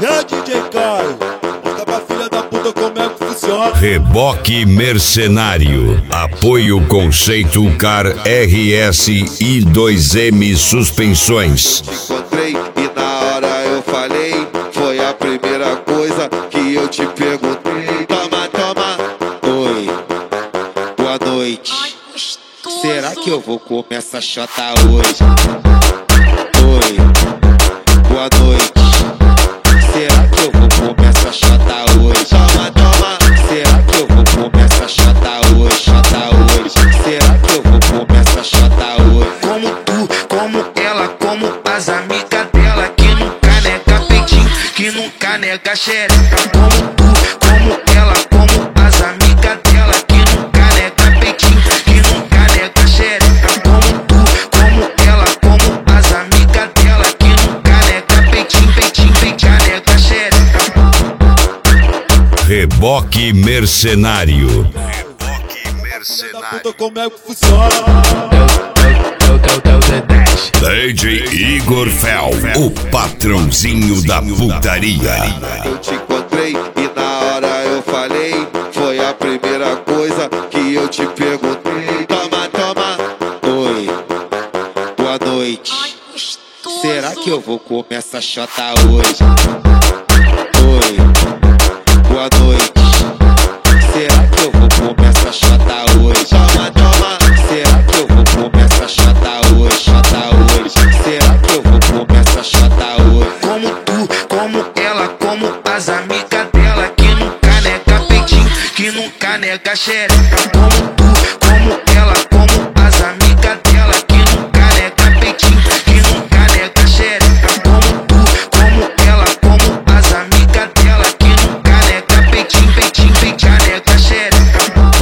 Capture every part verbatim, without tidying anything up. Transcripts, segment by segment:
É D J Caio, conta pra filha da puta como é que funciona. Reboque Mercenário. Apoio Conceito Car R S I dois M Suspensões. Encontrei e na hora eu falei, foi a primeira coisa que eu te perguntei. Toma, toma, oi, boa noite. Será que eu vou comer essa chota hoje? Oi, boa noite. Será que eu vou comer essa chota hoje? Toma, toma. Será que eu vou comer essa chota hoje? Chota hoje. Será que eu vou comer essa chota hoje? Como tu, como ela, como as amigas dela, que nunca nega peitinho, que nunca nega xereca. Como tu, como ela, como as amigas dela, que nunca nega peitinho, que nunca nega xereca. Como tu, como ela, como as amigas dela, que nunca nega peitinho, peitinho, peitinho, nega xereca. Reboque Mercenário. Reboque Mercenário. Puta como é que funciona. D J Igor Fel, o patrãozinho da putaria. Eu te encontrei e na hora eu falei, foi a primeira coisa que eu te perguntei. Toma, toma, oi, boa noite. Será que eu vou comer essa chota hoje? Oi, boa noite. Será que eu vou comer essa chota hoje? Toma, toma. Será que eu vou comer essa chota hoje? Chota hoje. Será que eu vou comer essa chota hoje? Como tu, como ela, como as amigas dela, que nunca nega peitinho, que nunca nega xereca. Como tu, como ela, como as amigas dela, que nunca nega peitinho, que nunca nega xereca. Como tu, como ela, como as amigas dela, que nunca nega peitinho, peitinho, peitinho, nega xereca.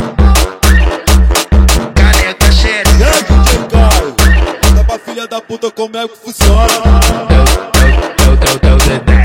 Canega xereca. É D J Caio, conta pra filha da puta como é que funciona. Eu, eu, eu, eu, eu,